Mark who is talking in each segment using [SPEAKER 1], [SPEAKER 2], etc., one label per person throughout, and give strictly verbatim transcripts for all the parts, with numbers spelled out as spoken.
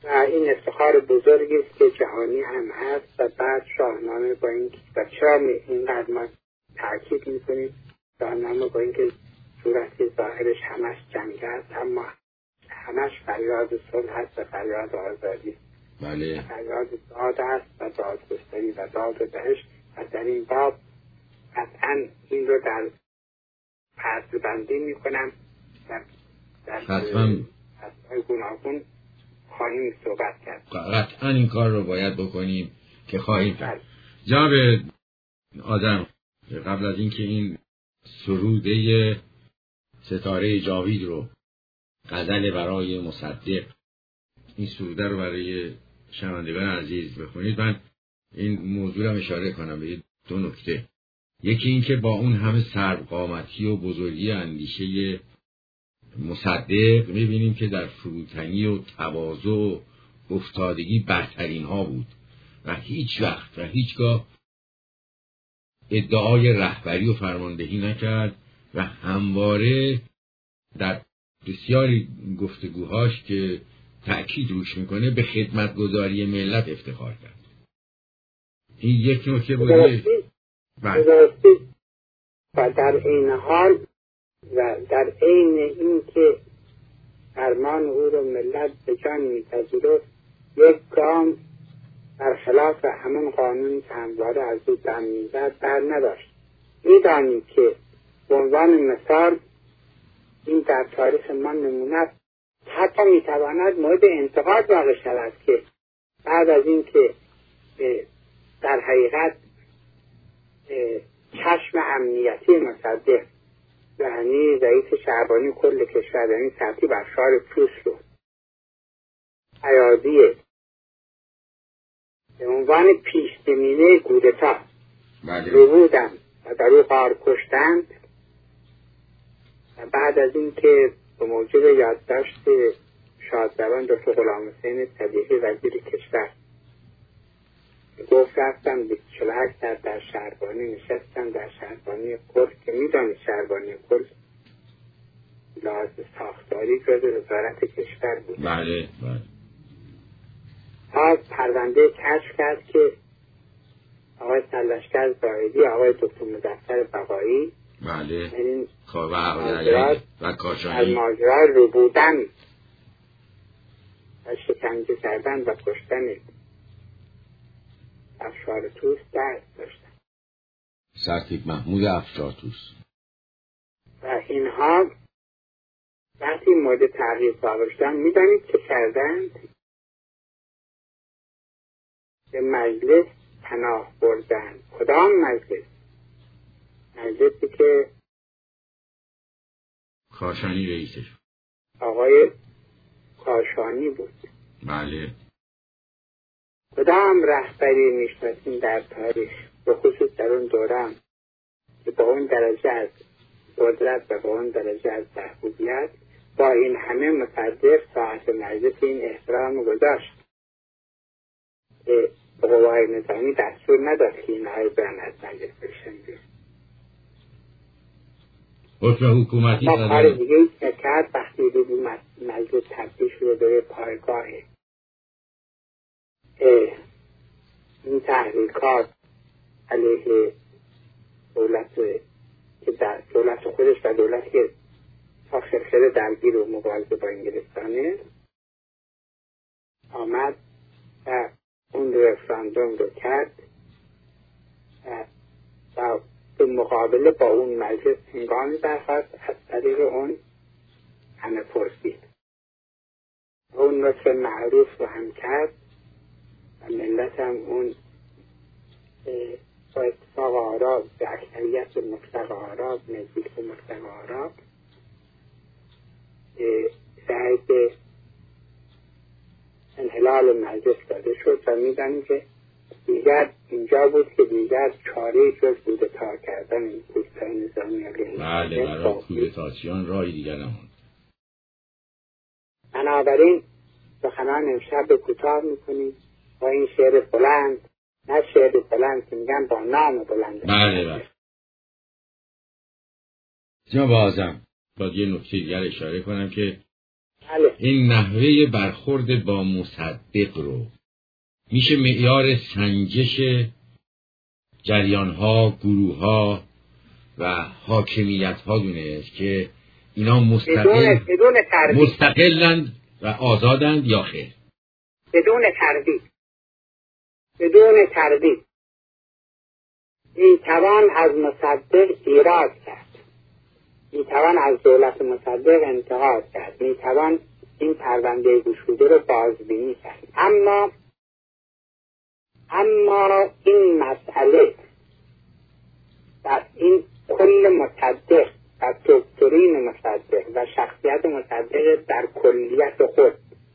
[SPEAKER 1] و این افتخار بزرگی است که جهانی هم هست. و بعد شاهنامه با این و چرا اینقدر ما تاکید میکنیم شاهنامه با اینکه صورت ظاهرش همش جنگ است اما همش فریاد صلح هست و فریاد آزادی.
[SPEAKER 2] بله.
[SPEAKER 1] فریاد داد است و دادگستری و داد و دهش. و در این باب قطعا این رو در پرده بندی میکنم در در فصلهای گوناگون خواهیم صحبت کرد.
[SPEAKER 2] قطعا این کار رو باید بکنیم که خواهیم کرد. جناب آدم، قبل از اینکه این سروده ستاره جاوید رو غزل برای مصدق این سروده رو برای شنوندگان عزیز بخونید، من این موضوع رو اشاره کنم به دو نکته. یکی این که با اون همه سرقامتی و بزرگی اندیشه مصدق میبینیم که در فروتنی و تواضع و افتادگی برترین ها بود و هیچ وقت و هیچگاه ادعای رهبری و فرماندهی نکرد و همواره در بسیاری گفتگوهاش که تأکید روش میکنه به خدمتگزاری ملت افتخار کرد. این یک نکته بوده.
[SPEAKER 1] و در این حال و در عین این که فرمان او رو ملت به جان می‌پذیرفت یک گام برخلاف همون قانون که همواره از او دم می‌زد بر نداشت. می‌دانیم که به عنوان مثال این در تاریخ ما نمونه است. حتی می‌تواند مورد انتقاد واقع شود که بعد از این که در حقیقت چشم امنیتی مصدق یعنی رئیس شعبانی کل کشور یعنی سرتی بشار توس رو ایادی به عنوان پیش زمینه کودتا رو بودن و در او غار کشتند و بعد از این که به موجب یادداشت شادروان دکتر غلام حسین صدیقی وزیر کشور گفت رفتم بیست و هشت ساعت در شهربانی نشستم در شهربانی کرد که میدانید شهربانی کرد لحاظ ساختاری جز وزارت کشور بود.
[SPEAKER 2] بله بله.
[SPEAKER 1] تا پرونده کشف کرد که آقای سرلشکر زاهدی آقای دکتر مظفر بقایی
[SPEAKER 2] بله
[SPEAKER 1] این
[SPEAKER 2] و کاشانی
[SPEAKER 1] از ماجرا رو بودن و شکنجه کردن و کشتن افشار توس دست داشتن.
[SPEAKER 2] سرتیپ محمود افشار توس
[SPEAKER 1] و اینها وقتی مورد تغییر قرار شدن میدانید که کردند به مجلس پناه بردن. کدام مجلس؟ مجلسی که
[SPEAKER 2] کاشانی رئیسش
[SPEAKER 1] آقای کاشانی بود.
[SPEAKER 2] بله.
[SPEAKER 1] کدام رهبری میشناسیم در تاریخ به خصوص در اون دوران که با اون درجه از قدرت و با اون درجه از محبوبیت با این همه مصدق ساعت مجلس این احترام گذاشت که به قوای نظامی دستور نداد که این های برن از مجلس بشن.
[SPEAKER 2] حکم حکومتی
[SPEAKER 1] ما کار دیگه ای که کرد وقتی رو مجلس تبدیل شده به پایگاه این تحریکات علیه دولت که در دولت خودش و دولتی که تا خرخره درگیر و مبارزه با انگلستانه آمد و اون رفراندوم رو کرد و به مقابله با اون مجلس هنگامی برخواست از طریق اون همه پرسید اون نطق معروف رو هم کرد و ملت هم اون با اتفاق آرا به اکثریت مطلق آرا نزدیک به مطلق آرا سعی به انحلال مجلس داده شد و میدانیم که دیگر اینجا بود که دیگر چاره جز کودتا کردن این کودتای نظامی علیه
[SPEAKER 2] بله برای کودتاسیون راهی دیگر نموند.
[SPEAKER 1] بنابراین سخنان امشب به کوتاه میکنیم با این شعر بلند، نه شعر بلند که میگن با نام بلند.
[SPEAKER 2] بله بله. جناب اعظم باید یه نکته دیگر اشاره کنم که
[SPEAKER 1] بله
[SPEAKER 2] این نحوه برخورد با مصدق رو میشه معیار سنجش جریان‌ها، گروه‌ها و حاکمیت‌ها دونست که اینا مستقل
[SPEAKER 1] بدون تردید
[SPEAKER 2] مستقلند و آزادند یا خیر؟
[SPEAKER 1] بدون تردید بدون تردید میتوان از مصدق ایراد کرد، میتوان از دولت مصدق انتقاد کرد، میتوان این پرونده گشوده رو بازبینی کرد، اما اما این مسئله در این کل مصدق و دکترین مصدق و شخصیت مصدق در کلیت خود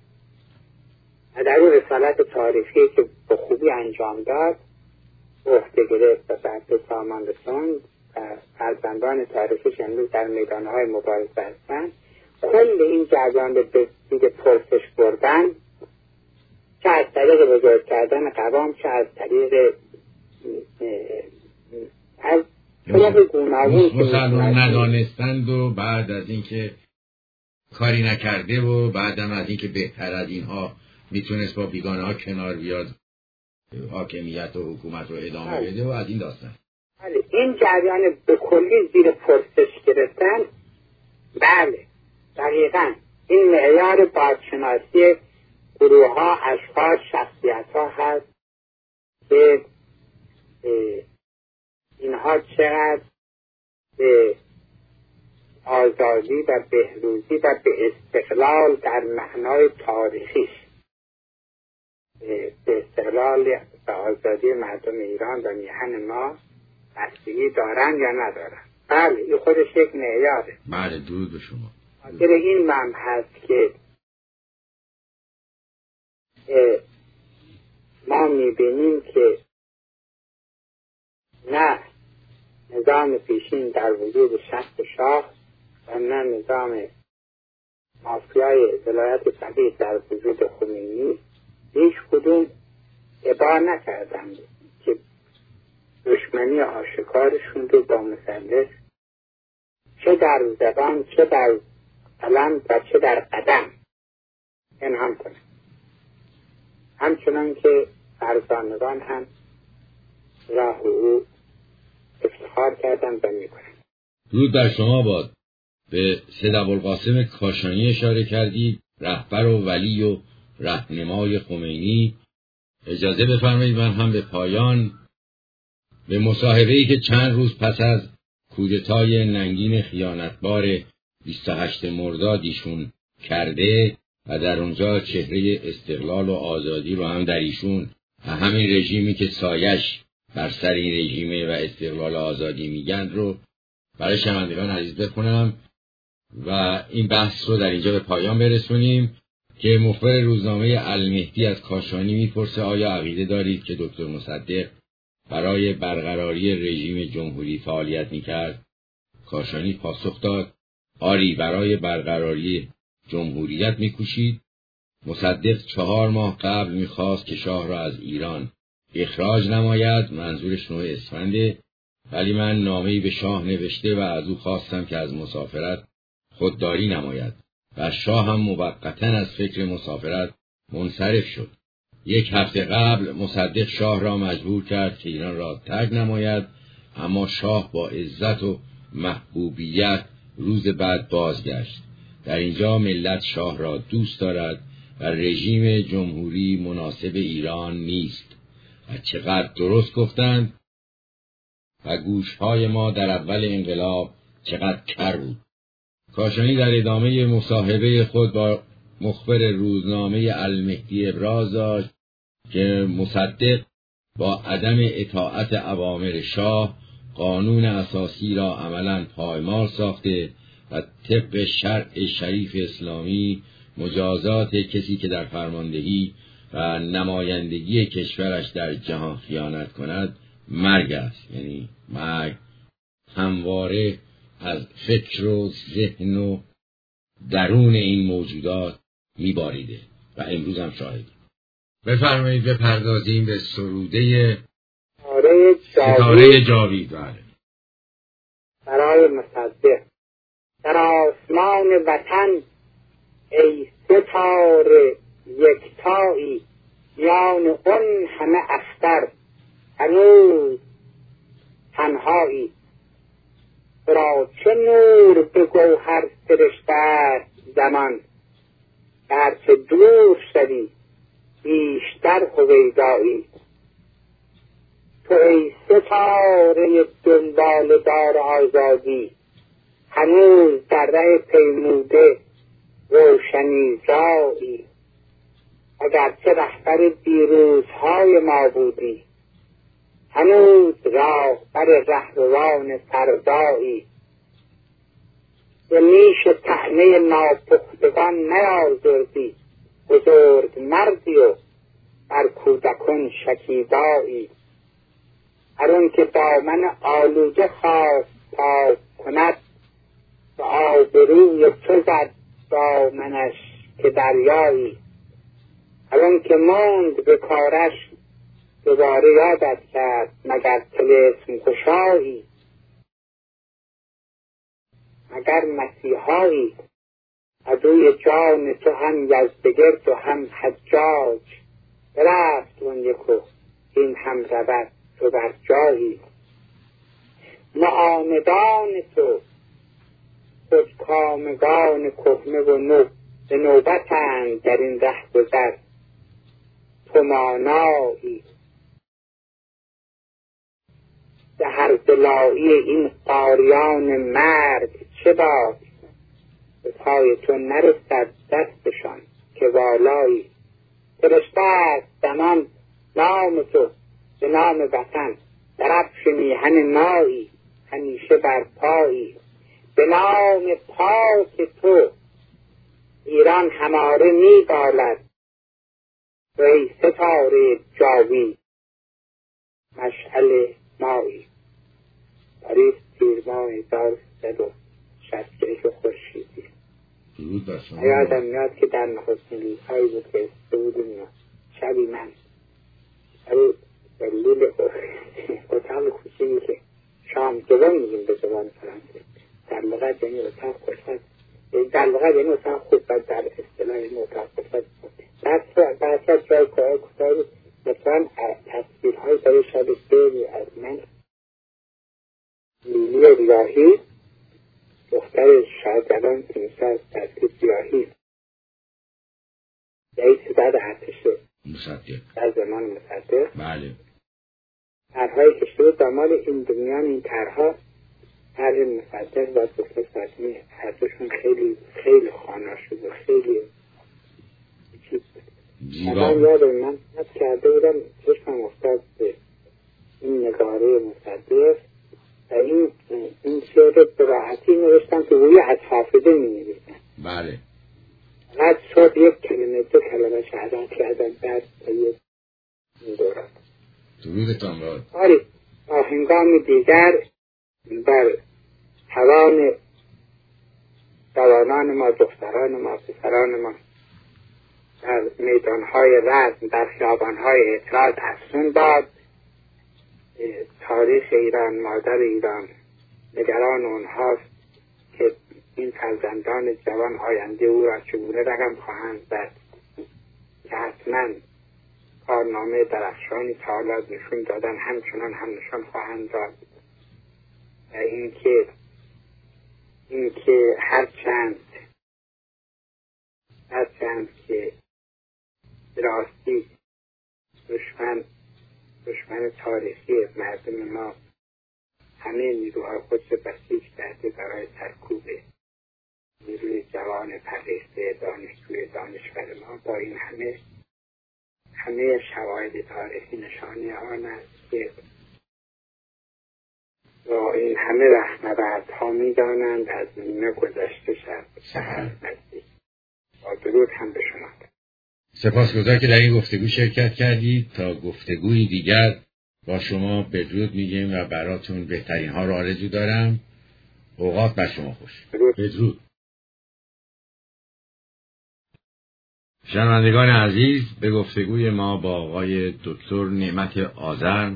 [SPEAKER 1] و در اون رسالت تاریخی که به خوبی انجام داد عهده گرفت و به سامان رسوند و فرزندان تاریخیش امروز در میدانهای مبارزه هستند، کل این جریان به دید پرسش بردن، چه از طریق بزرگ کردن قوام، چه از طریق از طریق گوناگون
[SPEAKER 2] مسلمان ندانستند و بعد از اینکه کاری نکرده و بعدم از اینکه بهتر از اینها میتونست با بیگانه ها کنار بیاد حاکمیت و حکومت رو ادامه بده و از این داستان.
[SPEAKER 1] این جریان به کلی زیر پرسش گرفتن، بله دقیقاً این معیار بازشناسی گروه ها، اشخاص، شخصیت ها هست که اینها چقدر به آزادی و بهروزی و به استقلال در معنای تاریخیش، به استقلال و آزادی مردم ایران و میهن ما بستگی دارن یا ندارن. بله این خودش یک معیاره.
[SPEAKER 2] بله درود به شما.
[SPEAKER 1] خاطر این من هست که ما میبینیم که نه نظام پیشین در وجود شخص شاه و نه نظام مافیای ولایت فقیه در وجود خمینی هیچ کدوم ابا نکردن که دشمنی آشکارشون رو با مثلث چه در زبان، چه در قلم و چه در قدم انعام کنن، همچنان که فرزانگان هم راه او افتخار کردن و میکنن.
[SPEAKER 2] درود بر شما باد. به سید ابوالقاسم کاشانی اشاره کردید، رهبر و ولی و رهنمای خمینی. اجازه بفرمایید من هم به پایان به مصاحبه‌ای که چند روز پس از کودتای ننگین خیانتبار بیست و هشتم مرداد ایشون کرده و در اونجا چهره استقلال و آزادی رو هم در ایشون و همین رژیمی که سایش بر سر این رژیمه و استقلال و آزادی میگن رو برای شنوندگان عزیز بخونم و این بحث رو در اینجا به پایان برسونیم که مخبر روزنامه المهدی از کاشانی میپرسه آیا عقیده دارید که دکتر مصدق برای برقراری رژیم جمهوری فعالیت میکرد؟ کاشانی پاسخ داد آری، برای برقراری جمهوریت میکوشید. مصدق چهار ماه قبل میخواست که شاه را از ایران اخراج نماید، منظورش نوع اسفنده، ولی من نامه‌ای به شاه نوشته و از او خواستم که از مسافرت خودداری نماید و شاه هم موقتاً از فکر مسافرت منصرف شد. یک هفته قبل مصدق شاه را مجبور کرد که ایران را ترک نماید، اما شاه با عزت و محبوبیت روز بعد بازگشت. در اینجا ملت شاه را دوست دارد و رژیم جمهوری مناسب ایران نیست. و چقدر درست گفتند و گوشهای ما در اول انقلاب چقدر کر بود. کاشانی در ادامه مصاحبه خود با مخبر روزنامه المهدی ابراز داشت که مصدق با عدم اطاعت اوامر شاه قانون اساسی را عملاً پایمال ساخته و طبق شرع شریف اسلامی مجازات کسی که در فرماندهی و نمایندگی کشورش در جهان خیانت کند مرگ است. یعنی مرگ همواره از فکر و ذهن و درون این موجودات میباریده و امروز هم شاهد. بفرمایید بپردازیم به سروده ستاره جاوید. بله.
[SPEAKER 1] برای مصدق در آسمان وطن ای سه ستاره یکتایی میان اون همه اختر هنوز تنهایی. را چه نور به گوهر سرشته زمان، هرچه دور شدی بیشتر هویدایی. تو ای ستاره دنبال دار آزادی، هنوز در ره پیموده روشنی جایی. اگرچه رهبر دیروزهای ما بودی، هنوز راه بر رهروان فردایی. به نیش طعنه ناپختگان نیازردی، بزرگ مردی و بر کودکان شکیبایی. هر آن که دامن آلوده خواست پاک کند، به آبروی تو زد دامنش که دریایی. هر آن که ماند به کارش دوباره یادت کرد، مگر طلسم گشایی، مگر مسیحایی. عدوی جان تو هم یزدگرد و هم حجاج، برفت اون یکو این هم رود تو بر جایی. معاندان تو خودکامگان کهنه و نو، به نوبتند در این ره گذر تو مانایی. به هر دلایی این قاریان مرد چه باد، به پای تو نرسد دستشان که والایی. فرشته است زمان نام تو به نام وطن، در افش میهن مایی همیشه بر پایی. به نام پاک تو ایران هماره می بالد، و ای ستاره جاوی مشعل مایی. پاریس تیر ماه هزار و سیصد و شصت و یک خورشیدی. یادم میاد که در نخستین روزهایی بود که بودیم شبی من برای دلیل اتاق کوچیکی که شام دوم میگیم به زبان فرانسه، در لغت یعنی اتاق خلفت، در لغت یعنی اتاق خلفت، در اصطلاح یعنی اتاق خلفت. بعد از جای کار کتاب مثلا تصویرهای برای شب سیری از من لیلی ریاهی، دختر شاگردان تیمسه از تصویر ریاهی، رئیس صدر ارتش
[SPEAKER 2] مصدق
[SPEAKER 1] در زمان مصدق،
[SPEAKER 2] بله،
[SPEAKER 1] طرحهایی کشته بود. دنبال این دنیان این طرحها طرح مصدق و دکتر فاطمی هر دوشون خیلی خیلی خوانا شد و خیلی چیز بود. من یادم من حد کرده بودم چشمم افتاد به این نگاره مصدق و این این شعر به راحتی نوشتم که روی از حافظه می نویسن.
[SPEAKER 2] بله.
[SPEAKER 1] بعد صبح یک کلمه دو کلمه شهادت کردن در یک این دوران.
[SPEAKER 2] درودتان باد.
[SPEAKER 1] آری آهنگام دیگر بر توان جوانان ما، دختران ما، پسران ما در میدانهای رزم، در خیابانهای اعتراض افزون داد. تاریخ ایران، مادر ایران، نگران اونهاست که این فرزندان جوان آینده او را چگونه رقم خواهند زد که حتما کارنامه درخشانی تا حالا نشون دادن همچنان هم نشان خواهند داد. و اینکه اینکه هرچند هرچند که راستی دشمن دشمن تاریخی مردم ما همه نیروهای خودش بسیج کرده برای سرکوب نیروی جوان پرهیسته دانشجوی دانشور ما، با این همه همه شواهد تاریخی نشانه آن است که با این همه رهنوردها می‌دانند از نیمه گذشته شد سحر نزدیک. با درود هم به شما.
[SPEAKER 2] سپاسگزار که در این گفتگو شرکت کردید. تا گفتگوی دیگر با شما بدرود میگیم و براتون بهترین ها رو آرزو دارم. اوقات بر شما خوش. بدرود. شنوندگان عزیز، به گفتگوی ما با آقای دکتر نعمت آذر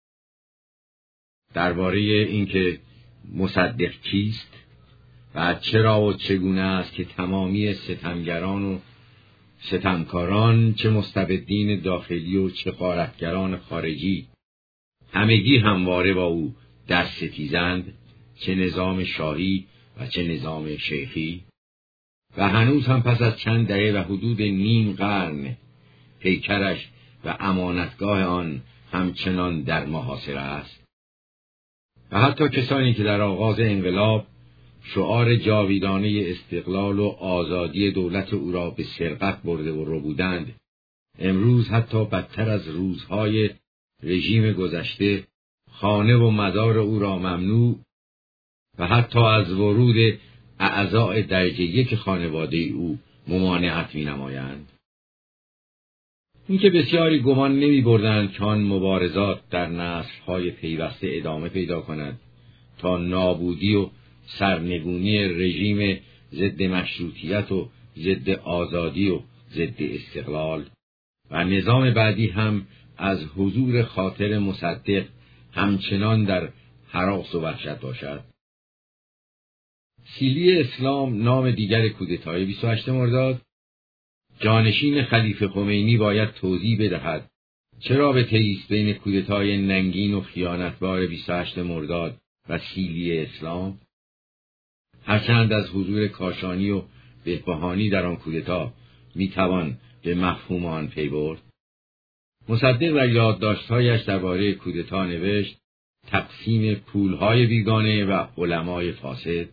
[SPEAKER 2] درباره اینکه مصدق کیست و چرا و چگونه است که تمامی ستمگران و ستمکاران، چه مستبدین داخلی و چه غارتگران خارجی، همگی همواره با او در ستیزند، چه نظام شاهی و چه نظام شیخی، و هنوز هم پس از چند دهه و حدود نیم قرن پیکرش و امانتگاه آن همچنان در محاصره است. و حتی کسانی که در آغاز انقلاب شعار جاویدانه استقلال و آزادی دولت او را به سرقت برده و ربودند، امروز حتی بدتر از روزهای رژیم گذشته خانه و مزار او را ممنوع و حتی از ورود اعضاء درجه یک خانواده او ممانعت می نمایند. اینکه بسیاری گمان نمی بردند که آن مبارزات در نسل‌های پیوسته ادامه پیدا کند تا نابودی و سرنگونی رژیم ضد مشروطیت و ضد آزادی و ضد استقلال و نظام بعدی هم از حضور خاطر مصدق همچنان در هراس و وحشت باشد. سیلی اسلام، نام دیگر کودتای بیست و هشتم مرداد، جانشین خلیفه خمینی باید توضیح بدهد چرا به تئیست بین کودتای ننگین و خیانتبار بیست و هشتم مرداد و سیلی اسلام. هرچند از حضور کاشانی و بهبهانی در آن کودتا میتوان به مفهوم آن پی برد. مصدق در یادداشت‌هایش درباره کودتا نوشت: تقسیم پولهای بیگانه و علمای فاسد.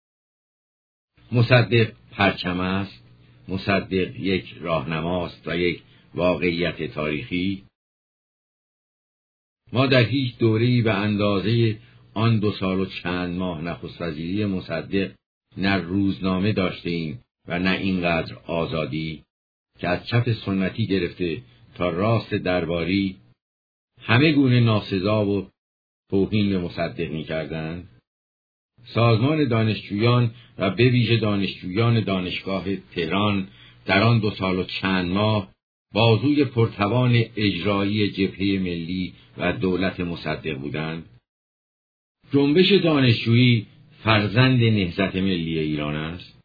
[SPEAKER 2] مصدق پرچم است، مصدق یک راهنماست و یک واقعیت تاریخی. ما در هیچ دوره‌ای به اندازه آن دو سال و چند ماه نخست وزیری مصدق نه روزنامه داشتیم و نه اینقدر آزادی که از چپ سنتی گرفته تا راست درباری همه گونه ناسزا و توهین به مصدق می‌کردند. سازمان دانشجویان و به ویژه دانشجویان دانشگاه تهران در آن دو سال و چند ماه بازوی پرتوان اجرایی جبهه ملی و دولت مصدق بودند. جنبش دانشجویی فرزند نهضت ملی ایران است.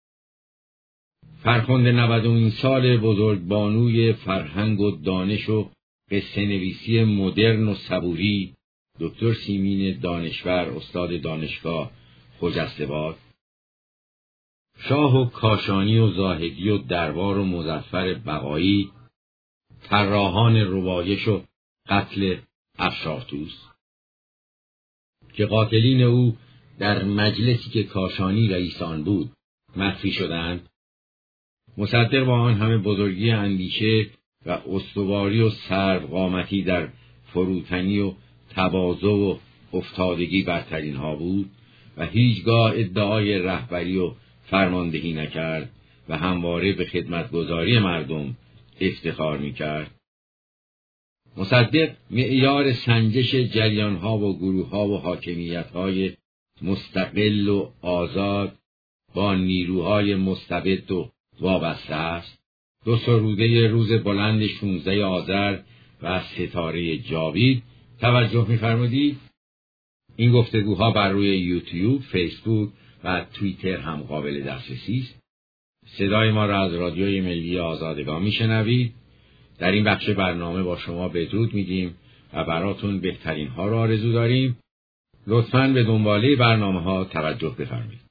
[SPEAKER 2] فرخنده نود و نیم سال بزرگبانوی فرهنگ و دانش و قصه نویسی مدرن و صبوری، دکتر سیمین دانشور، استاد دانشگاه خجسته‌باد. شاه و کاشانی و زاهدی و دربار و مظفر بقایی، طراحان ربایش و قتل افشارتوس که قاتلین او در مجلسی که کاشانی رئیس آن بود مخفی شدند. مصدق با آن همه بزرگی اندیشه و استواری و سروقامتی در فروتنی و تواضع و افتادگی برترین ها بود و هیچگاه ادعای رهبری و فرماندهی نکرد و همواره به خدمتگزاری مردم افتخار میکرد. مصدق معیار سنجش جریانها و گروهها و حاکمیتهای مستقل و آزاد با نیروهای مستبد و وابسته است. دو سروده روز بلند شانزده آذر و ستاره جاوید توجه می‌فرمودید. این گفتگوها بر روی یوتیوب، فیسبوک و توییتر هم قابل دسترسی است. صدای ما را از رادیوی ملی آزادگان میشنوید. در این بخش برنامه با شما بدرود میگیم و براتون بهترین ها را آرزو داریم. لطفاً به دنباله برنامه ها توجه بفرمایید.